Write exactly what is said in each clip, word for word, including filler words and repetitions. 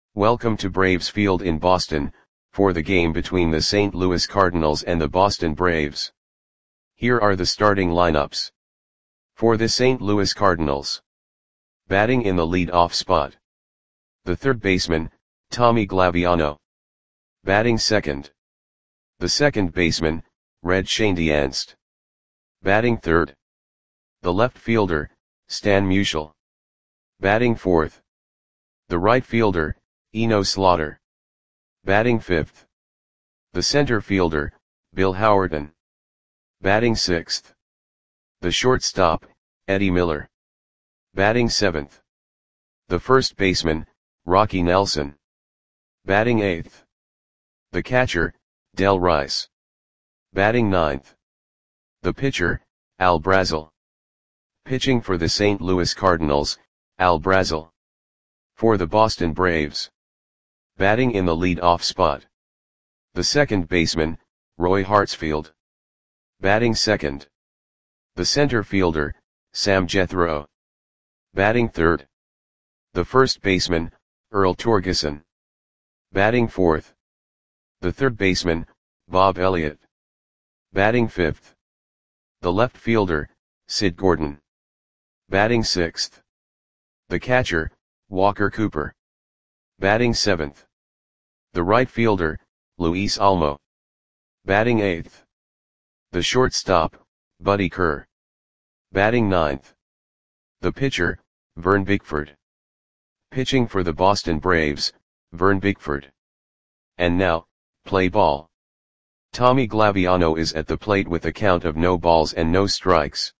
Welcome to Braves Field in Boston, for the game between the Saint Louis Cardinals and the Boston Braves. Here are the starting lineups. For the Saint Louis Cardinals. Batting in the lead-off spot. The third baseman, Tommy Glaviano. Batting second. The second baseman, Red Schoendienst. Batting third. The left fielder, Stan Musial. Batting fourth. The right fielder, Eno Slaughter. Batting fifth. The center fielder, Bill Howerton. Batting sixth. The shortstop, Eddie Miller. Batting seventh. The first baseman, Rocky Nelson. Batting eighth. The catcher, Del Rice. Batting ninth. The pitcher, Al Brazel. Pitching for the Saint Louis Cardinals, Al Brazel. For the Boston Braves. Batting in the lead-off spot. The second baseman, Roy Hartsfield. Batting second. The center fielder, Sam Jethro. Batting third. The first baseman, Earl Torgeson. Batting fourth. The third baseman, Bob Elliott. Batting fifth. The left fielder, Sid Gordon. Batting sixth. The catcher, Walker Cooper. Batting seventh. The right fielder, Luis Almo. Batting eighth. The shortstop, Buddy Kerr. Batting ninth. The pitcher, Vern Bickford. Pitching for the Boston Braves, Vern Bickford. And now, play ball. Tommy Glaviano is at the plate with a count of no balls and no strikes.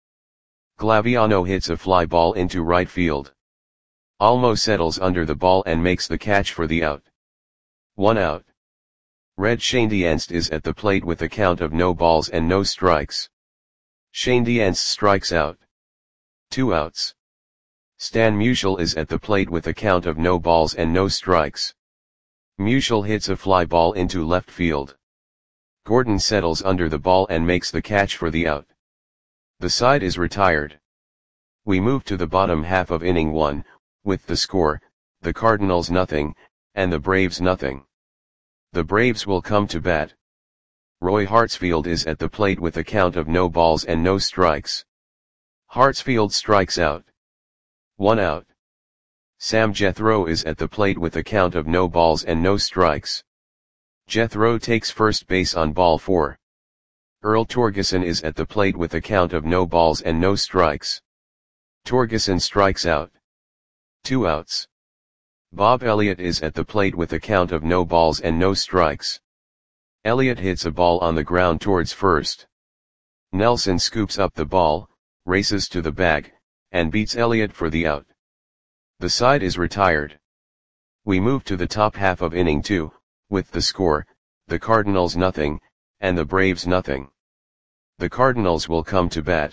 Glaviano hits a fly ball into right field. Almo settles under the ball and makes the catch for the out. One out. Red Schoendienst is at the plate with a count of no balls and no strikes. Schoendienst strikes out. Two outs. Stan Musial is at the plate with a count of no balls and no strikes. Musial hits a fly ball into left field. Gordon settles under the ball and makes the catch for the out. The side is retired. We move to the bottom half of inning one, with the score, the Cardinals nothing, and the Braves nothing. The Braves will come to bat. Roy Hartsfield is at the plate with a count of no balls and no strikes. Hartsfield strikes out. One out. Sam Jethro is at the plate with a count of no balls and no strikes. Jethro takes first base on ball four. Earl Torgeson is at the plate with a count of no balls and no strikes. Torgeson strikes out. Two outs. Bob Elliott is at the plate with a count of no balls and no strikes. Elliott hits a ball on the ground towards first. Nelson scoops up the ball, races to the bag, and beats Elliott for the out. The side is retired. We move to the top half of inning two, with the score, the Cardinals nothing, and the Braves nothing. The Cardinals will come to bat.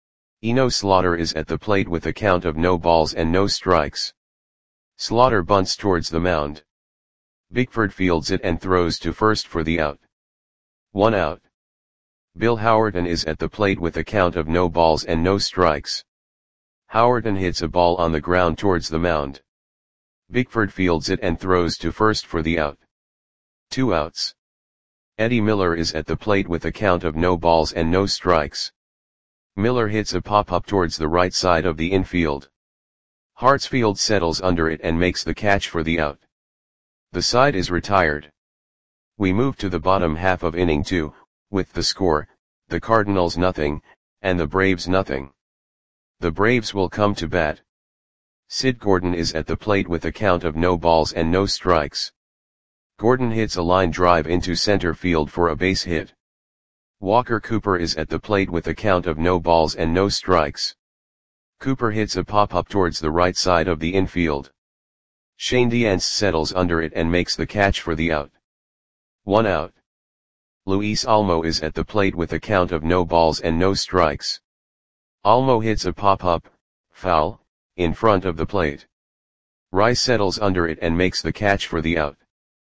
Eno Slaughter is at the plate with a count of no balls and no strikes. Slaughter bunts towards the mound. Bickford fields it and throws to first for the out. One out. Bill Howerton is at the plate with a count of no balls and no strikes. Howerton hits a ball on the ground towards the mound. Bickford fields it and throws to first for the out. Two outs. Eddie Miller is at the plate with a count of no balls and no strikes. Miller hits a pop-up towards the right side of the infield. Hartsfield settles under it and makes the catch for the out. The side is retired. We move to the bottom half of inning two, with the score, the Cardinals nothing, and the Braves nothing. The Braves will come to bat. Sid Gordon is at the plate with a count of no balls and no strikes. Gordon hits a line drive into center field for a base hit. Walker Cooper is at the plate with a count of no balls and no strikes. Cooper hits a pop-up towards the right side of the infield. Schoendienst settles under it and makes the catch for the out. One out. Luis Almo is at the plate with a count of no balls and no strikes. Almo hits a pop-up, foul, in front of the plate. Rice settles under it and makes the catch for the out.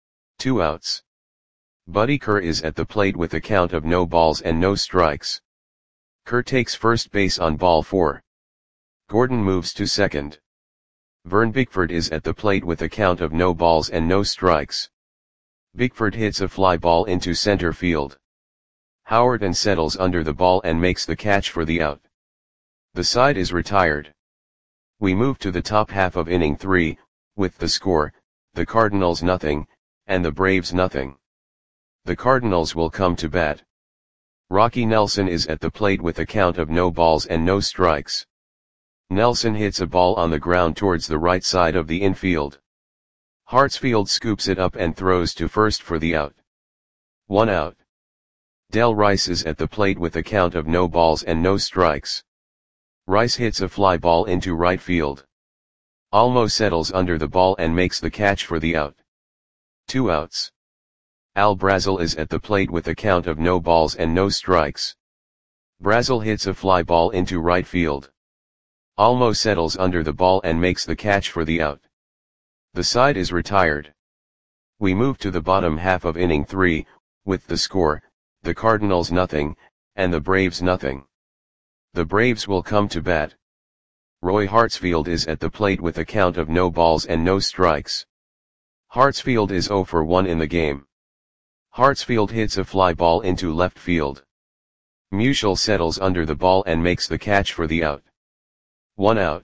Two outs. Buddy Kerr is at the plate with a count of no balls and no strikes. Kerr takes first base on ball four. Gordon moves to second. Vern Bickford is at the plate with a count of no balls and no strikes. Bickford hits a fly ball into center field. Howerton settles under the ball and makes the catch for the out. The side is retired. We move to the top half of inning three, with the score, the Cardinals nothing, and the Braves nothing. The Cardinals will come to bat. Rocky Nelson is at the plate with a count of no balls and no strikes. Nelson hits a ball on the ground towards the right side of the infield. Hartsfield scoops it up and throws to first for the out. One out. Del Rice is at the plate with a count of no balls and no strikes. Rice hits a fly ball into right field. Almo settles under the ball and makes the catch for the out. Two outs. Al Brazel is at the plate with a count of no balls and no strikes. Brazel hits a fly ball into right field. Almo settles under the ball and makes the catch for the out. The side is retired. We move to the bottom half of inning three, with the score, the Cardinals nothing, and the Braves nothing. The Braves will come to bat. Roy Hartsfield is at the plate with a count of no balls and no strikes. Hartsfield is zero for one in the game. Hartsfield hits a fly ball into left field. Musial settles under the ball and makes the catch for the out. One out.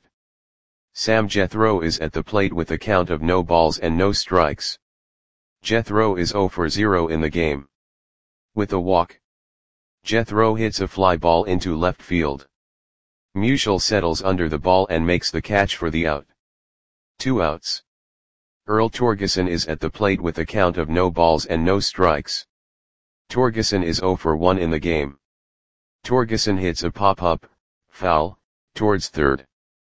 Sam Jethro is at the plate with a count of no balls and no strikes. Jethro is zero for zero in the game. With a walk, Jethro hits a fly ball into left field. Musial settles under the ball and makes the catch for the out. Two outs. Earl Torgeson is at the plate with a count of no balls and no strikes. Torgeson is zero for one in the game. Torgeson hits a pop-up, foul, towards third.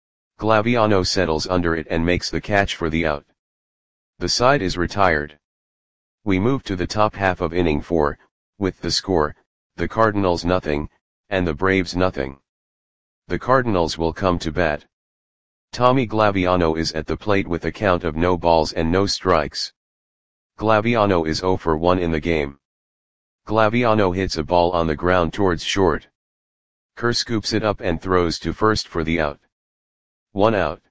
Glaviano settles under it and makes the catch for the out. The side is retired. We move to the top half of inning four, with the score, the Cardinals nothing, and the Braves nothing. The Cardinals will come to bat. Tommy Glaviano is at the plate with a count of no balls and no strikes. Glaviano is zero for one in the game. Glaviano hits a ball on the ground towards short. Kerr scoops it up and throws to first for the out. One out.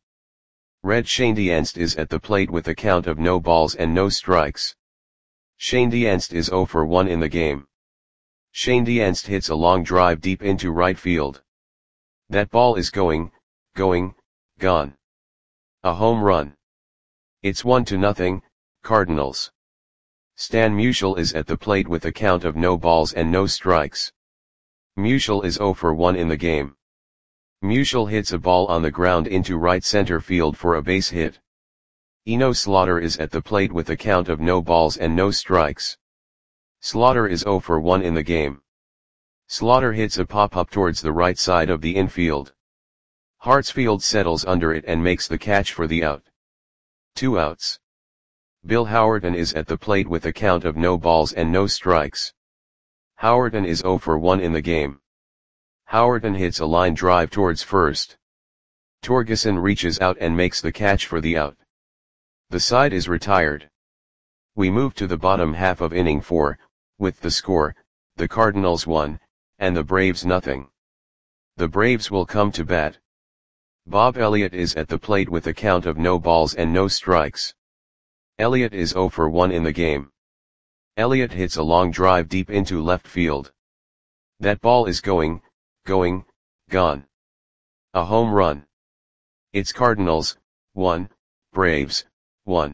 Red Schoendienst is at the plate with a count of no balls and no strikes. Schoendienst is zero for one in the game. Schoendienst hits a long drive deep into right field. That ball is going, going, gone. A home run. It's one to nothing, Cardinals. Stan Musial is at the plate with a count of no balls and no strikes. Musial is zero for one in the game. Musial hits a ball on the ground into right center field for a base hit. Eno Slaughter is at the plate with a count of no balls and no strikes. Slaughter is zero for one in the game. Slaughter hits a pop-up towards the right side of the infield. Hartsfield settles under it and makes the catch for the out. Two outs. Bill Howerton is at the plate with a count of no balls and no strikes. Howerton is zero for one in the game. Howerton hits a line drive towards first. Torgeson reaches out and makes the catch for the out. The side is retired. We move to the bottom half of inning four, with the score, the Cardinals one, and the Braves nothing. The Braves will come to bat. Bob Elliott is at the plate with a count of no balls and no strikes. Elliott is zero for one in the game. Elliott hits a long drive deep into left field. That ball is going, going, gone. A home run. It's Cardinals, one, Braves, one.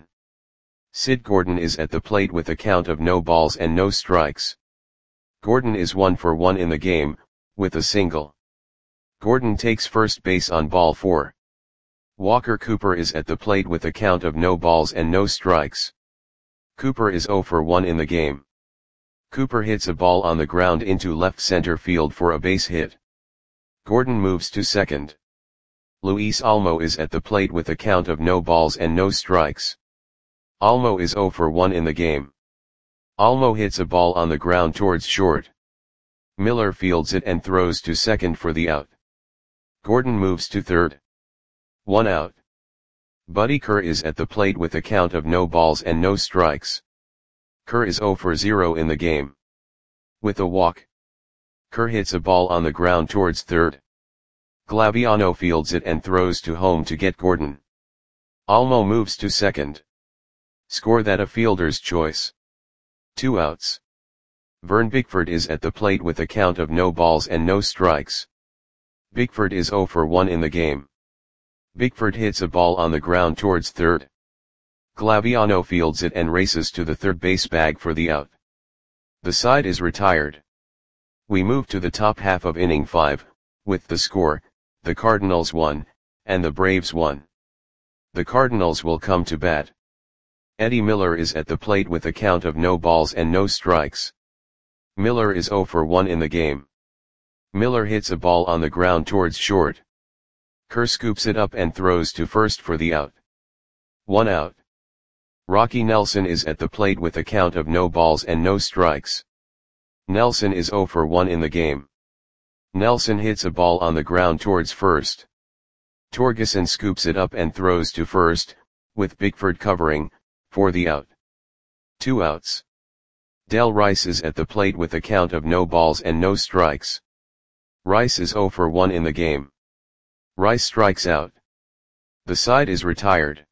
Sid Gordon is at the plate with a count of no balls and no strikes. Gordon is one for one in the game, with a single. Gordon takes first base on ball four. Walker Cooper is at the plate with a count of no balls and no strikes. Cooper is zero for one in the game. Cooper hits a ball on the ground into left center field for a base hit. Gordon moves to second. Luis Almo is at the plate with a count of no balls and no strikes. Almo is zero for one in the game. Almo hits a ball on the ground towards short. Miller fields it and throws to second for the out. Gordon moves to third. One out. Buddy Kerr is at the plate with a count of no balls and no strikes. Kerr is zero for zero in the game. With a walk, Kerr hits a ball on the ground towards third. Glaviano fields it and throws to home to get Gordon. Almo moves to second. Score that a fielder's choice. Two outs. Vern Bickford is at the plate with a count of no balls and no strikes. Bickford is oh for one in the game. Bickford hits a ball on the ground towards third. Glaviano fields it and races to the third base bag for the out. The side is retired. We move to the top half of inning five, with the score, the Cardinals won, and the Braves won. The Cardinals will come to bat. Eddie Miller is at the plate with a count of no balls and no strikes. Miller is oh for one in the game. Miller hits a ball on the ground towards short. Kerr scoops it up and throws to first for the out. One out. Rocky Nelson is at the plate with a count of no balls and no strikes. Nelson is oh for one in the game. Nelson hits a ball on the ground towards first. Torgeson scoops it up and throws to first, with Bickford covering, for the out. Two outs. Del Rice is at the plate with a count of no balls and no strikes. Rice is oh for one in the game. Rice strikes out. The side is retired.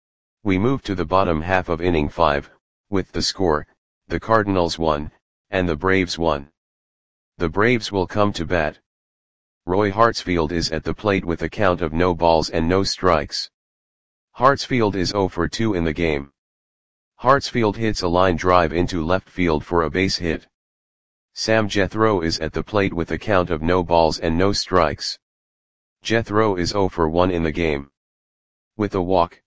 We move to the bottom half of inning five, with the score, the Cardinals won, and the Braves won. The Braves will come to bat. Roy Hartsfield is at the plate with a count of no balls and no strikes. Hartsfield is oh for two in the game. Hartsfield hits a line drive into left field for a base hit. Sam Jethro is at the plate with a count of no balls and no strikes. Jethro is oh for one in the game. With a walk.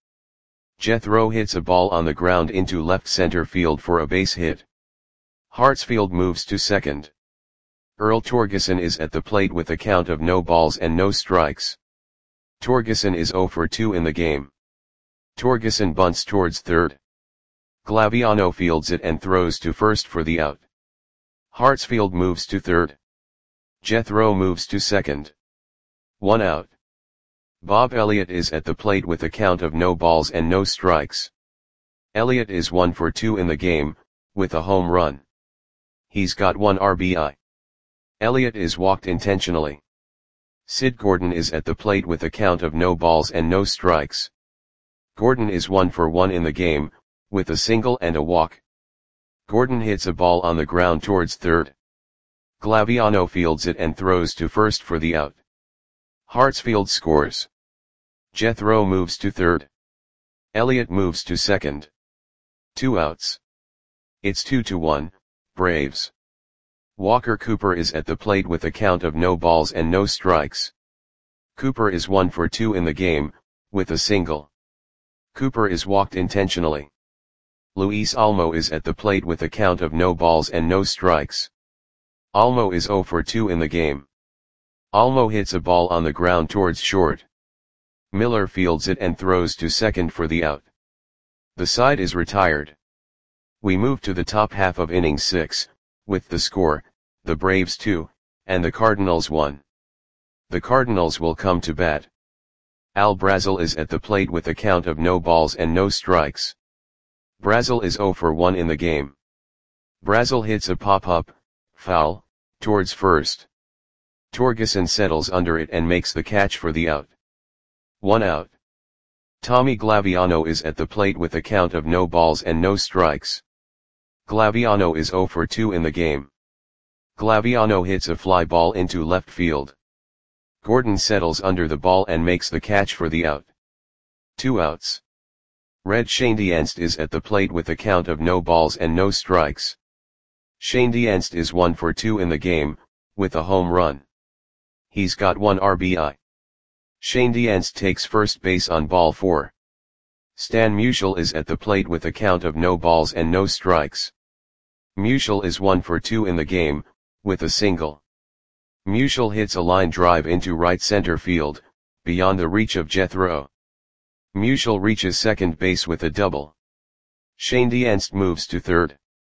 Jethro hits a ball on the ground into left center field for a base hit. Hartsfield moves to second. Earl Torgeson is at the plate with a count of no balls and no strikes. Torgeson is oh for two in the game. Torgeson bunts towards third. Glaviano fields it and throws to first for the out. Hartsfield moves to third. Jethro moves to second. One out. Bob Elliott is at the plate with a count of no balls and no strikes. Elliott is one for two in the game, with a home run. He's got one R B I. Elliott is walked intentionally. Sid Gordon is at the plate with a count of no balls and no strikes. Gordon is one for one in the game, with a single and a walk. Gordon hits a ball on the ground towards third. Glaviano fields it and throws to first for the out. Hartsfield scores. Jethro moves to third. Elliott moves to second. Two outs. It's two to one, Braves. Walker Cooper is at the plate with a count of no balls and no strikes. Cooper is one for two in the game, with a single. Cooper is walked intentionally. Luis Almo is at the plate with a count of no balls and no strikes. Almo is oh for two in the game. Almo hits a ball on the ground towards short. Miller fields it and throws to second for the out. The side is retired. We move to the top half of inning six, with the score, the Braves two, and the Cardinals one. The Cardinals will come to bat. Al Brazel is at the plate with a count of no balls and no strikes. Brazel is oh for one in the game. Brazel hits a pop-up, foul, towards first. Torgeson settles under it and makes the catch for the out. One out. Tommy Glaviano is at the plate with a count of no balls and no strikes. Glaviano is oh for two in the game. Glaviano hits a fly ball into left field. Gordon settles under the ball and makes the catch for the out. Two outs. Red Schoendienst is at the plate with a count of no balls and no strikes. Schoendienst is one for two in the game, with a home run. He's got one R B I. Schoendienst takes first base on ball four. Stan Musial is at the plate with a count of no balls and no strikes. Musial is one for two in the game, with a single. Musial hits a line drive into right center field, beyond the reach of Jethro. Musial reaches second base with a double. Schoendienst moves to third.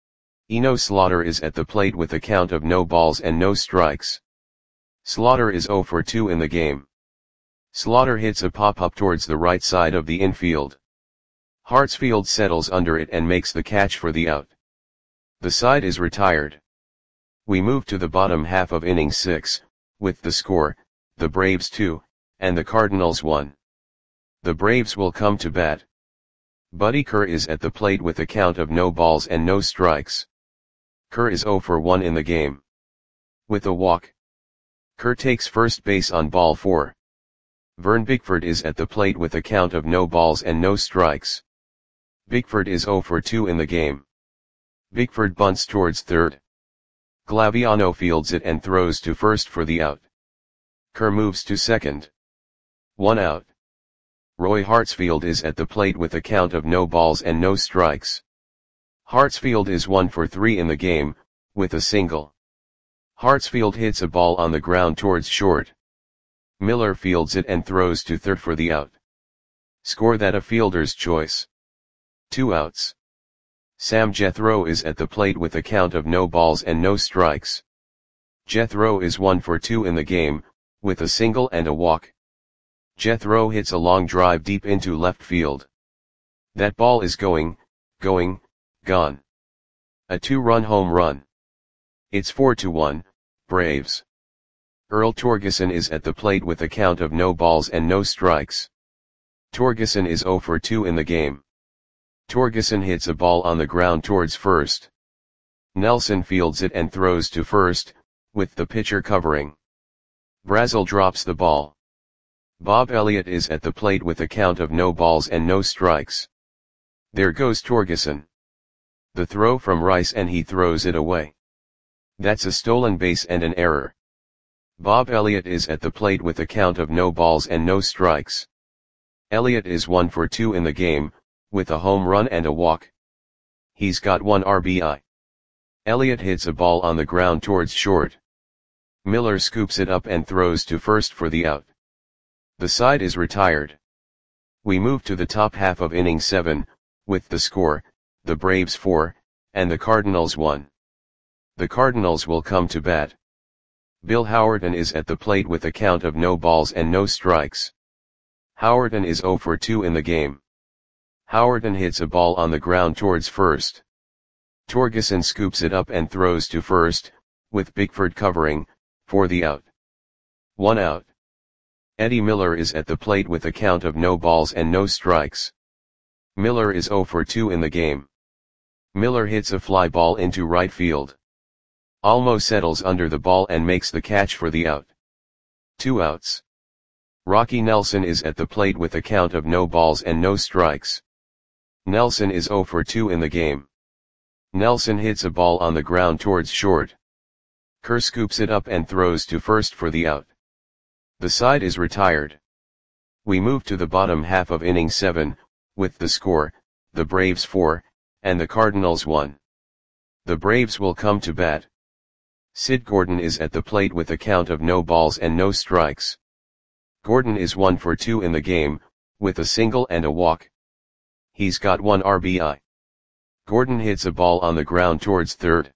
Eno Slaughter is at the plate with a count of no balls and no strikes. Slaughter is oh for two in the game. Slaughter hits a pop-up towards the right side of the infield. Hartsfield settles under it and makes the catch for the out. The side is retired. We move to the bottom half of inning six, with the score, the Braves two, and the Cardinals one. The Braves will come to bat. Buddy Kerr is at the plate with a count of no balls and no strikes. Kerr is oh for one in the game. With a walk. Kerr takes first base on ball four. Vern Bickford is at the plate with a count of no balls and no strikes. Bickford is oh for two in the game. Bickford bunts towards third. Glaviano fields it and throws to first for the out. Kerr moves to second. One out. Roy Hartsfield is at the plate with a count of no balls and no strikes. Hartsfield is one for three in the game, with a single. Hartsfield hits a ball on the ground towards short. Miller fields it and throws to third for the out. Score that a fielder's choice. Two outs. Sam Jethro is at the plate with a count of no balls and no strikes. Jethro is one for two in the game, with a single and a walk. Jethro hits a long drive deep into left field. That ball is going, going, gone. A two-run home run. It's four to one, Braves. Earl Torgeson is at the plate with a count of no balls and no strikes. Torgeson is oh for two in the game. Torgeson hits a ball on the ground towards first. Nelson fields it and throws to first, with the pitcher covering. Brazel drops the ball. Bob Elliott is at the plate with a count of no balls and no strikes. There goes Torgeson. The throw from Rice and he throws it away. That's a stolen base and an error. Bob Elliott is at the plate with a count of no balls and no strikes. Elliott is one for two in the game, with a home run and a walk. He's got one R B I. Elliott hits a ball on the ground towards short. Miller scoops it up and throws to first for the out. The side is retired. We move to the top half of inning seven, with the score, the Braves four, and the Cardinals one. The Cardinals will come to bat. Bill Howerton is at the plate with a count of no balls and no strikes. Howerton is oh for two in the game. Howerton hits a ball on the ground towards first. Torgeson scoops it up and throws to first, with Bickford covering, for the out. One out. Eddie Miller is at the plate with a count of no balls and no strikes. Miller is oh for two in the game. Miller hits a fly ball into right field. Almo settles under the ball and makes the catch for the out. Two outs. Rocky Nelson is at the plate with a count of no balls and no strikes. Nelson is oh for two in the game. Nelson hits a ball on the ground towards short. Kerr scoops it up and throws to first for the out. The side is retired. We move to the bottom half of inning seven, with the score, the Braves four, and the Cardinals one. The Braves will come to bat. Sid Gordon is at the plate with a count of no balls and no strikes. Gordon is one for two in the game, with a single and a walk. He's got one R B I. Gordon hits a ball on the ground towards third.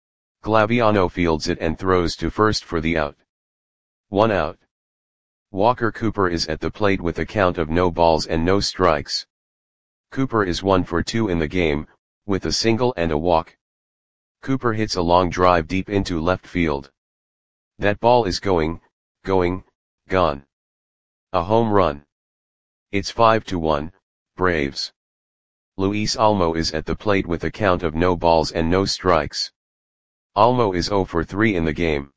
Glaviano fields it and throws to first for the out. One out. Walker Cooper is at the plate with a count of no balls and no strikes. Cooper is one for two in the game, with a single and a walk. Cooper hits a long drive deep into left field. That ball is going, going, gone. A home run. It's five to one, Braves. Luis Almo is at the plate with a count of no balls and no strikes. Almo is oh for three in the game.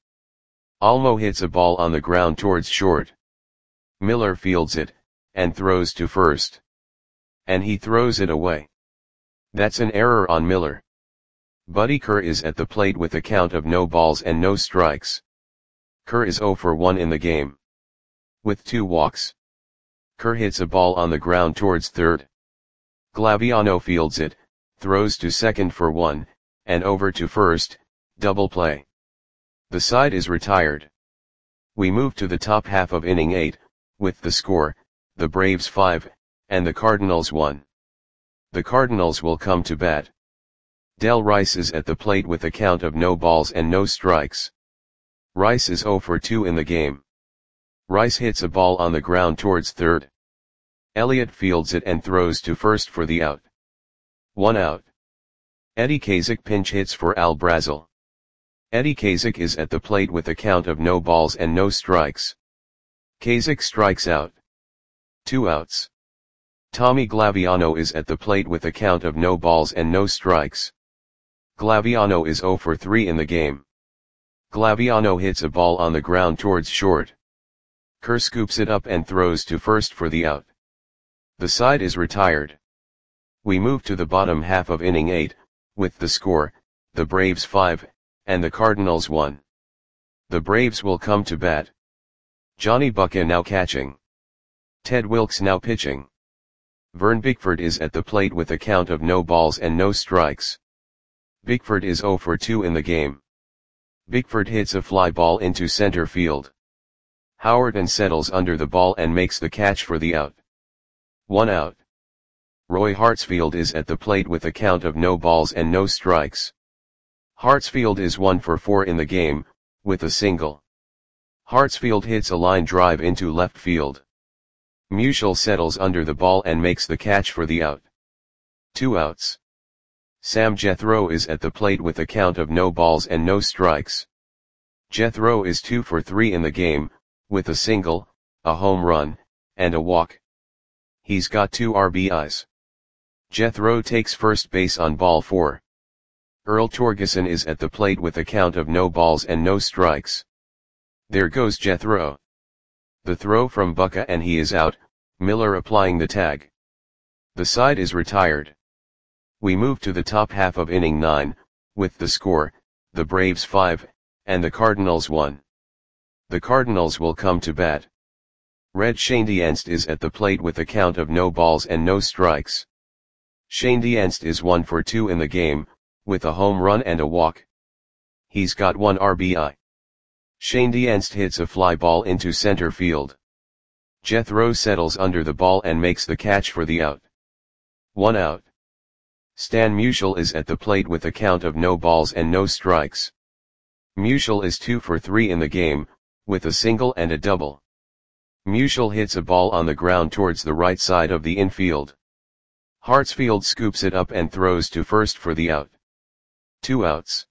Almo hits a ball on the ground towards short. Miller fields it, and throws to first. And he throws it away. That's an error on Miller. Buddy Kerr is at the plate with a count of no balls and no strikes. Kerr is oh for one in the game. With two walks. Kerr hits a ball on the ground towards third. Glaviano fields it, throws to second for one, and over to first, double play. The side is retired. We move to the top half of inning eight, with the score, the Braves five, and the Cardinals one. The Cardinals will come to bat. Del Rice is at the plate with a count of no balls and no strikes. Rice is oh for two in the game. Rice hits a ball on the ground towards third. Elliott fields it and throws to first for the out. One out. Eddie Kazak pinch hits for Al Brazel. Eddie Kazak is at the plate with a count of no balls and no strikes. Kazak strikes out. Two outs. Tommy Glaviano is at the plate with a count of no balls and no strikes. Glaviano is zero for three in the game. Glaviano hits a ball on the ground towards short. Kerr scoops it up and throws to first for the out. The side is retired. We move to the bottom half of inning eight, with the score, the Braves five, and the Cardinals one. The Braves will come to bat. Johnny Bucca now catching. Ted Wilks now pitching. Vern Bickford is at the plate with a count of no balls and no strikes. Bickford is zero for two in the game. Bickford hits a fly ball into center field. Howerton settles under the ball and makes the catch for the out. One out. Roy Hartsfield is at the plate with a count of no balls and no strikes. Hartsfield is one for four in the game, with a single. Hartsfield hits a line drive into left field. Musial settles under the ball and makes the catch for the out. Two outs. Sam Jethro is at the plate with a count of no balls and no strikes. Jethro is two for three in the game, with a single, a home run, and a walk. He's got two R B Is. Jethro takes first base on ball four. Earl Torgeson is at the plate with a count of no balls and no strikes. There goes Jethro. The throw from Bucca and he is out, Miller applying the tag. The side is retired. We move to the top half of inning nine, with the score, the Braves five, and the Cardinals one. The Cardinals will come to bat. Red Schoendienst is at the plate with a count of no balls and no strikes. Schoendienst is one for two in the game, with a home run and a walk. He's got one R B I. Schoendienst hits a fly ball into center field. Jethro settles under the ball and makes the catch for the out. One out. Stan Musial is at the plate with a count of no balls and no strikes. Musial is two for three in the game, with a single and a double. Musial hits a ball on the ground towards the right side of the infield. Hartsfield scoops it up and throws to first for the out. Two outs.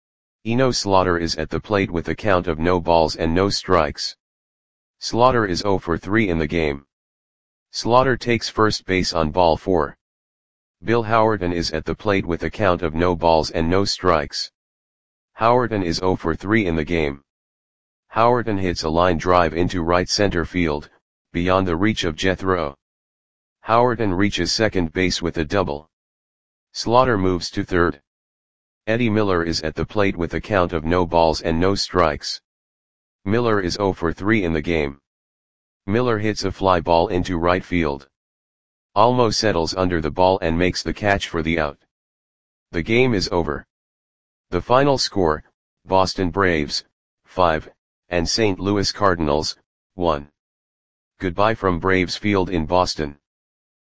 Eno Slaughter is at the plate with a count of no balls and no strikes. Slaughter is zero for three in the game. Slaughter takes first base on ball four. Bill Howerton is at the plate with a count of no balls and no strikes. Howerton is zero for three in the game. Howerton hits a line drive into right center field, beyond the reach of Jethro. Howerton reaches second base with a double. Slaughter moves to third. Eddie Miller is at the plate with a count of no balls and no strikes. Miller is zero for three in the game. Miller hits a fly ball into right field. Almo settles under the ball and makes the catch for the out. The game is over. The final score, Boston Braves, five, and Saint Louis Cardinals, one. Goodbye from Braves Field in Boston.